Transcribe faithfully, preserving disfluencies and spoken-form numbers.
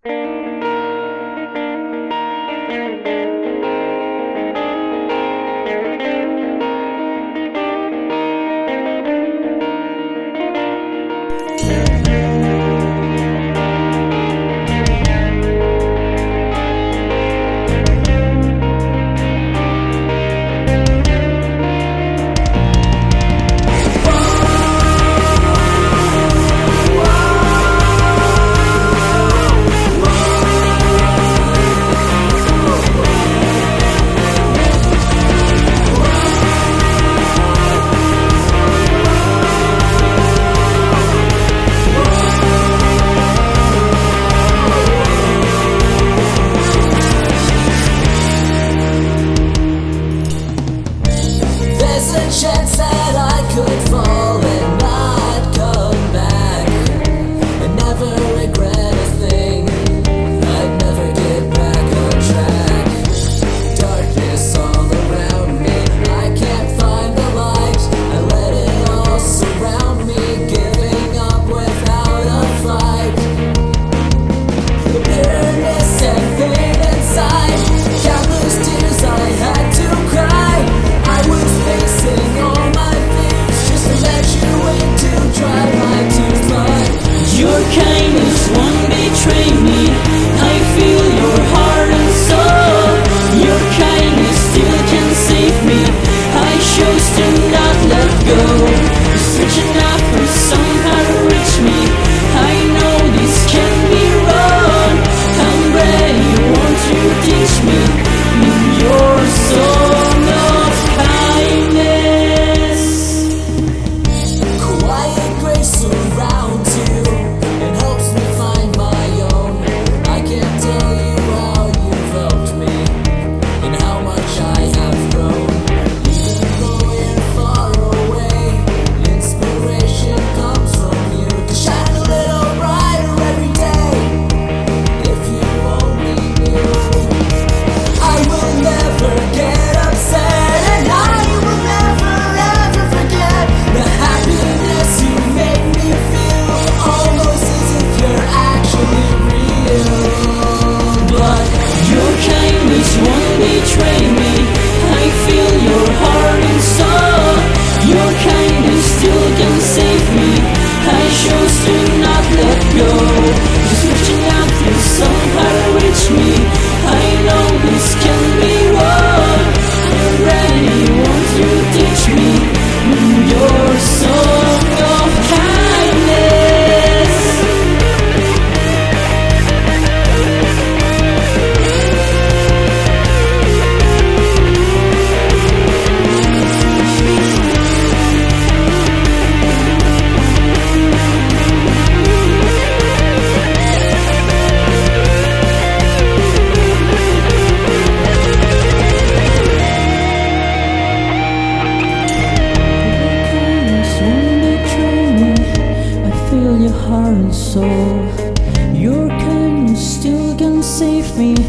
Chance that I could fall and not come back and never regret a thing. I'd never get back on track. Darkness all around me, I can't find the light. I let it all surround me, giving up without a fight. The bitterness and pain inside, countless tears I had to cry. I was facing all my fears just to let you in to dry my tears, but your kindness won't betray me. I feel your heart and soul. Your kindness still can save me. I chose to not let go. Searching out for somehow to reach me. I know this can be wrong. I'm ready, won't you teach me your song of kindness? Quiet grace surrounds you and helps me find my own. I can't tell you how you've helped me and how much I have grown. Even though we're far away, inspiration comes from you to shine a little brighter every day. If you only knew, I will never get upset, and I will never ever forget the happiness you make me feel, almost as if you're actually real. But your kindness won't betray me. I feel your heart and soul. Your kindness still can save me. I chose to not let go. Just reaching out for somehow to reach me. I know this can be wrong. I'm ready, won't you teach me your song of kindness? Your heart and soul. Your kindness still can save me.